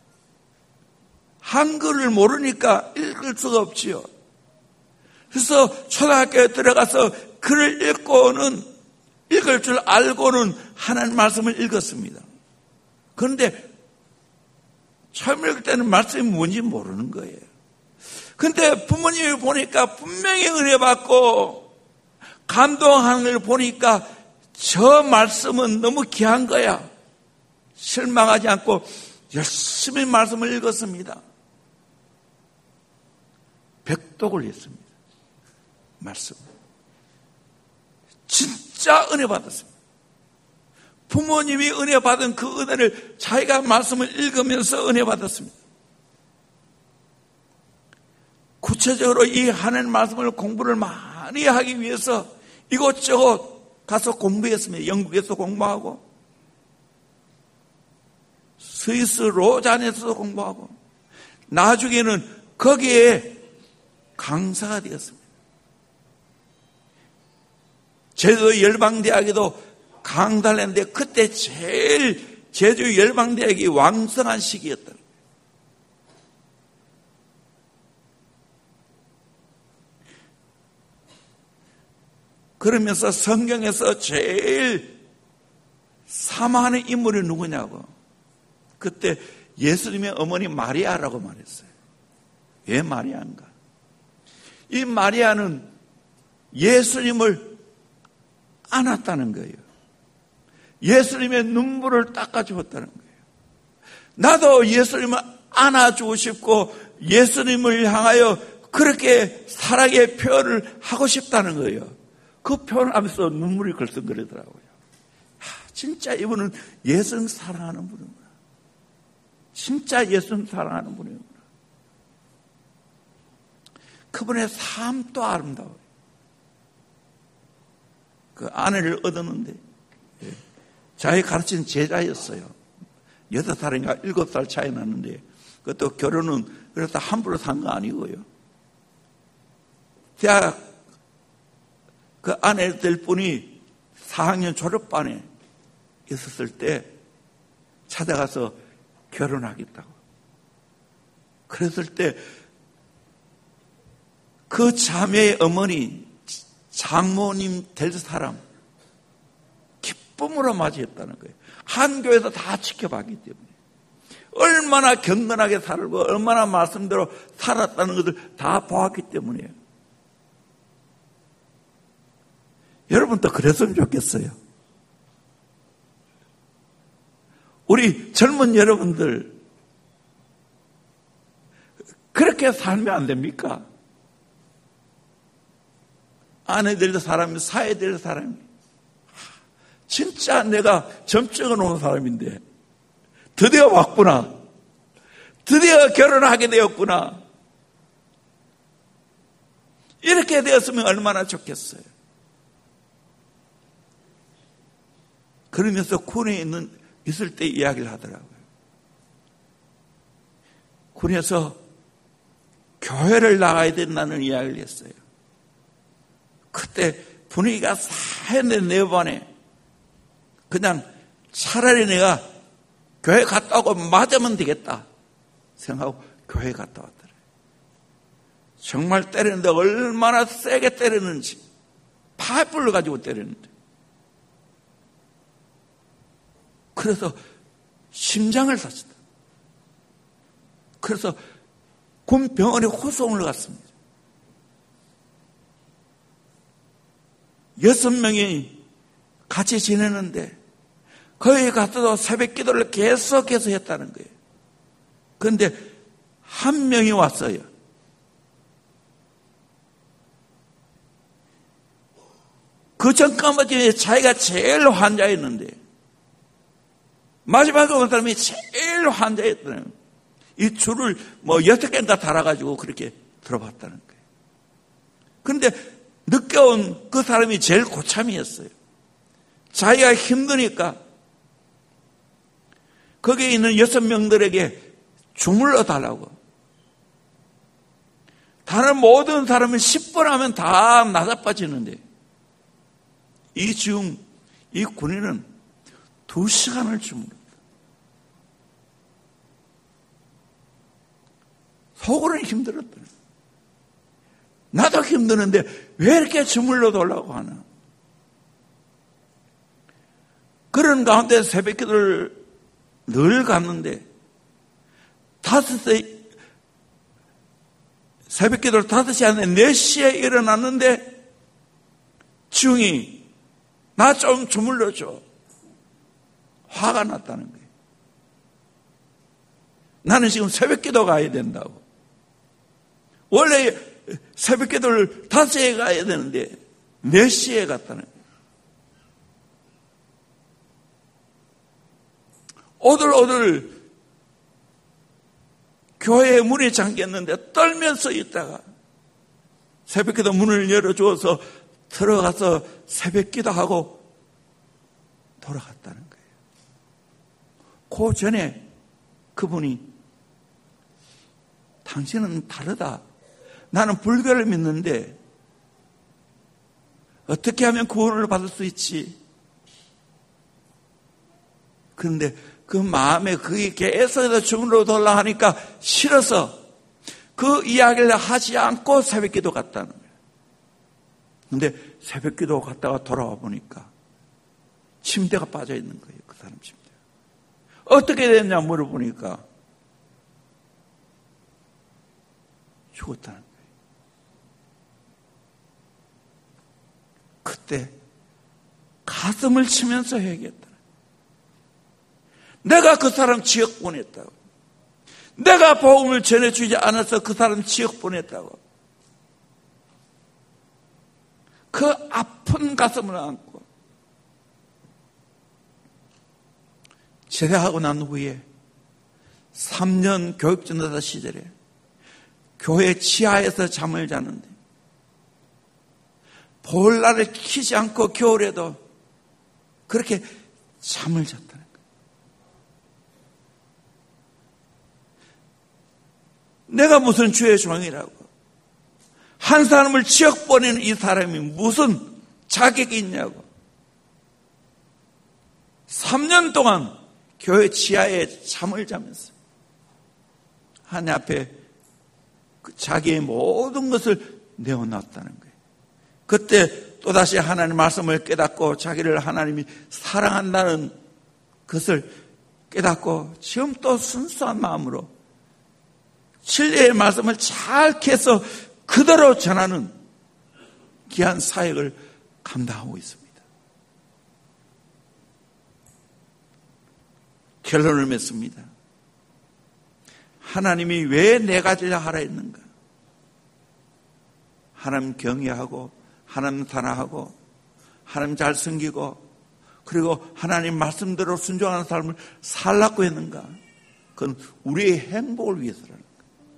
한글을 모르니까 읽을 수가 없지요. 그래서 초등학교에 들어가서 글을 읽을 줄 알고는 하나님 말씀을 읽었습니다. 그런데 처음 읽을 때는 말씀이 뭔지 모르는 거예요. 그런데 부모님이 보니까 분명히 은혜 받고 감동하는 걸 보니까 저 말씀은 너무 귀한 거야. 실망하지 않고 열심히 말씀을 읽었습니다. 백독을 했습니다. 말씀. 진짜 은혜 받았습니다. 부모님이 은혜 받은 그 은혜를 자기가 말씀을 읽으면서 은혜 받았습니다. 구체적으로 이 하나님 말씀을 공부를 많이 하기 위해서 이곳저곳 가서 공부했습니다. 영국에서 공부하고 스위스 로잔에서도 공부하고 나중에는 거기에 강사가 되었습니다. 제주 열방대학에도 강단을 했는데 그때 제일 제주 열방대학이 왕성한 시기였다. 그러면서 성경에서 제일 사모하는 인물이 누구냐고. 그때 예수님의 어머니 마리아라고 말했어요. 왜 마리아인가? 이 마리아는 예수님을 안았다는 거예요. 예수님의 눈물을 닦아주었다는 거예요. 나도 예수님을 안아주고 싶고 예수님을 향하여 그렇게 사랑의 표현을 하고 싶다는 거예요. 그 표현하면서 눈물이 글썽거리더라고요. 진짜 이분은 예수님 사랑하는 분이구나. 진짜 예수님 사랑하는 분이구나. 그분의 삶도 아름다워요. 그 아내를 얻었는데 자기 가르친 제자였어요. 6살인가 7살 차이 났는데 그것도 결혼은 그래서 함부로 산 거 아니고요. 대학 그 아내 될 분이 4학년 졸업반에 있었을 때 찾아가서 결혼하겠다고. 그랬을 때 그 자매의 어머니, 장모님 될 사람 기쁨으로 맞이했다는 거예요. 한 교회에서 다 지켜봤기 때문에. 얼마나 경건하게 살고 얼마나 말씀대로 살았다는 것을 다 보았기 때문이에요. 여러분도 그랬으면 좋겠어요. 우리 젊은 여러분들 그렇게 살면 안 됩니까? 아내 될 사람이 사회 될 사람이 진짜 내가 점찍어 놓은 사람인데 드디어 왔구나. 드디어 결혼하게 되었구나. 이렇게 되었으면 얼마나 좋겠어요. 그러면서 군에 있을 때 이야기를 하더라고요. 군에서 교회를 나가야 된다는 이야기를 했어요. 그때 분위기가 싸했는데 내 반에 그냥 차라리 내가 교회 갔다 오고 맞으면 되겠다 생각하고 교회 갔다 왔더래요. 정말 때리는데 얼마나 세게 때렸는지 파이프를 가지고 때렸는데 그래서 심장을 다쳤다. 그래서 군 병원에 호송을 갔습니다. 6명이 같이 지내는데 거기 가서도 새벽 기도를 계속해서 했다는 거예요. 그런데 한 명이 왔어요. 그 전까지 자기가 제일 환자였는데 마지막에 온 사람이 제일 환자였더래요. 이 줄을 6개인가 달아가지고 그렇게 들어봤다는 거예요. 그런데 늦게 온 그 사람이 제일 고참이었어요. 자기가 힘드니까 거기에 있는 6명들에게 주물러 달라고. 다른 모든 사람은 10분 하면 다 나자빠지는데 이 군인은 2시간을 주물렀다. 속으로는 힘들었다. 나도 힘드는데 왜 이렇게 주물러 달라고 하나. 그런 가운데 새벽 기도를 늘 갔는데 새벽 기도를 5시 안에 4시에 일어났는데 지웅이 나 좀 주물러줘. 화가 났다는 거예요. 나는 지금 새벽 기도 가야 된다고. 원래 새벽 기도를 5시에 가야 되는데 4시에 갔다는 거예요. 오들오들 교회의 문이 잠겼는데 떨면서 있다가 새벽 기도 문을 열어주어서 들어가서 새벽 기도하고 돌아갔다는 거예요. 그 전에 그분이 당신은 다르다. 나는 불교를 믿는데 어떻게 하면 구원을 받을 수 있지? 그런데 그 마음에 그게 계속해서 주문으로 돌라 하니까 싫어서 그 이야기를 하지 않고 새벽 기도 갔다는 거예요. 그런데 새벽 기도 갔다가 돌아와 보니까 침대가 빠져 있는 거예요. 그 사람 침대. 어떻게 됐냐 물어보니까 죽었다는 거예요. 그때 가슴을 치면서 회개했다. 내가 그 사람 지옥 보냈다고. 내가 복음을 전해주지 않아서 그 사람 지옥 보냈다고. 그 아픈 가슴을 안고 제대하고 난 후에 3년 교육전도사 시절에 교회 지하에서 잠을 자는데 보일러를 켜지 않고 겨울에도 그렇게 잠을 잤다는 거예요. 내가 무슨 주의 종이라고. 한 사람을 지옥 보내는 이 사람이 무슨 자격이 있냐고. 3년 동안 교회 지하에 잠을 자면서 하나님 앞에 자기의 모든 것을 내어놨다는 거예요. 그때 또다시 하나님의 말씀을 깨닫고 자기를 하나님이 사랑한다는 것을 깨닫고 지금 또 순수한 마음으로 진리의 말씀을 잘 캐서 그대로 전하는 귀한 사역을 감당하고 있습니다. 결론을 맺습니다. 하나님이 왜 네 가지를 하라 했는가? 하나님 경외하고 하나님 사랑하고 하나님 잘 섬기고 그리고 하나님 말씀대로 순종하는 삶을 살라고 했는가? 그건 우리의 행복을 위해서라는 거예요.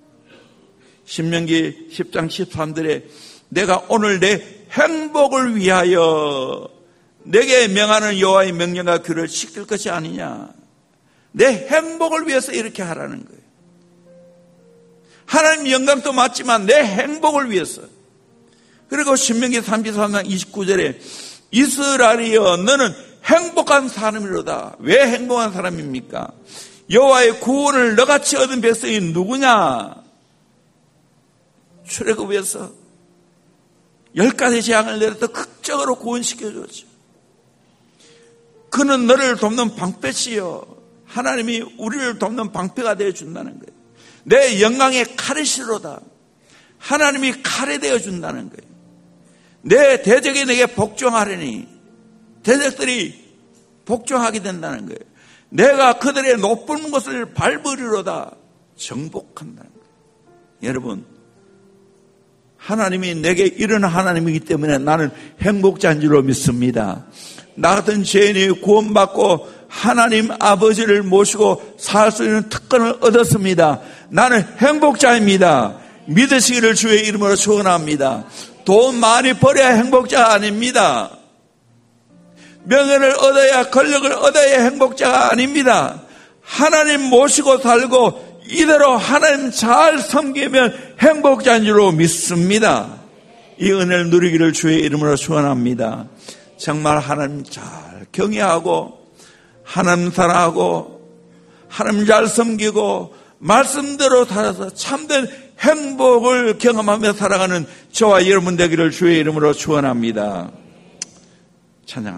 신명기 10장 13절에 내가 오늘 내 행복을 위하여 내게 명하는 여호와의 명령과 규를 지킬 것이 아니냐. 내 행복을 위해서 이렇게 하라는 거예요. 하나님 영광도 맞지만 내 행복을 위해서. 그리고 신명기 33장 29절에 이스라엘이여 너는 행복한 사람이로다. 왜 행복한 사람입니까? 여호와의 구원을 너같이 얻은 백성이 누구냐? 출애굽에서 10가지 재앙을 내려서 극적으로 구원시켜줬죠. 그는 너를 돕는 방패시여. 하나님이 우리를 돕는 방패가 되어준다는 거예요. 내 영광의 칼이시로다. 하나님이 칼이 되어준다는 거예요. 내 대적이 내게 복종하려니 대적들이 복종하게 된다는 거예요. 내가 그들의 높은 곳을 밟으리로다. 정복한다는 거예요. 여러분, 하나님이 내게 이런 하나님이기 때문에 나는 행복자인 줄로 믿습니다. 나 같은 죄인이 구원받고 하나님 아버지를 모시고 살 수 있는 특권을 얻었습니다. 나는 행복자입니다. 믿으시기를 주의 이름으로 축원합니다. 돈 많이 벌어야 행복자가 아닙니다. 명예를 얻어야 권력을 얻어야 행복자가 아닙니다. 하나님 모시고 살고 이대로 하나님 잘 섬기면 행복자인 줄로 믿습니다. 이 은혜를 누리기를 주의 이름으로 축원합니다. 정말 하나님 잘 경외하고 하나님 사랑하고 하나님 잘 섬기고 말씀대로 살아서 참된 행복을 경험하며 살아가는 저와 여러분 되기를 주의 이름으로 축원합니다. 찬양.